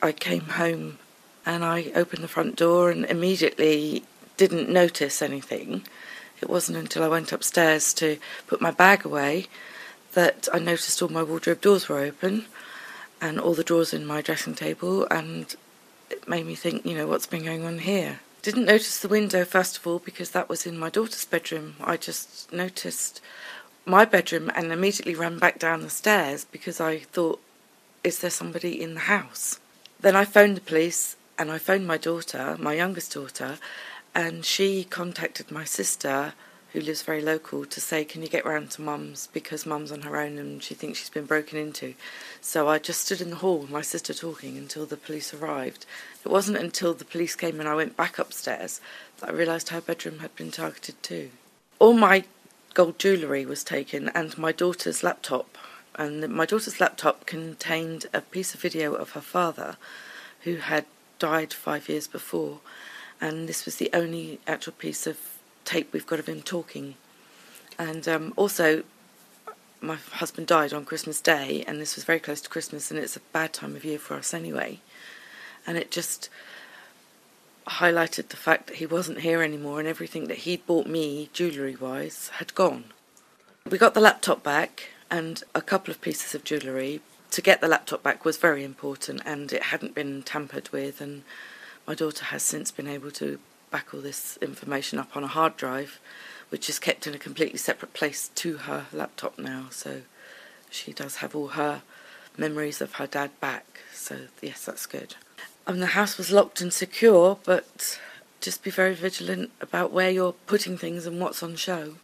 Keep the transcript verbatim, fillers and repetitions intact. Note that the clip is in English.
I came home and I opened the front door and immediately didn't notice anything. It wasn't until I went upstairs to put my bag away that I noticed all my wardrobe doors were open and all the drawers in my dressing table, and it made me think, you know, what's been going on here? Didn't notice the window first of all because that was in my daughter's bedroom. I just noticed my bedroom and immediately ran back down the stairs because I thought, is there somebody in the house? Then I phoned the police and I phoned my daughter, my youngest daughter, and she contacted my sister, who lives very local, to say, can you get round to Mum's, because Mum's on her own and she thinks she's been broken into. So I just stood in the hall with my sister talking until the police arrived. It wasn't until the police came and I went back upstairs that I realised her bedroom had been targeted too. All my gold jewellery was taken and my daughter's laptop. And my daughter's laptop contained a piece of video of her father, who had died five years before. And this was the only actual piece of tape we've got of him talking. And um, also, my husband died on Christmas Day, and this was very close to Christmas, and it's a bad time of year for us anyway. And it just highlighted the fact that he wasn't here anymore, and everything that he'd bought me, jewellery-wise, had gone. We got the laptop back, and a couple of pieces of jewellery. To get the laptop back was very important, and it hadn't been tampered with, and my daughter has since been able to back all this information up on a hard drive, which is kept in a completely separate place to her laptop now, so she does have all her memories of her dad back, so yes, that's good. And the house was locked and secure, but just be very vigilant about where you're putting things and what's on show.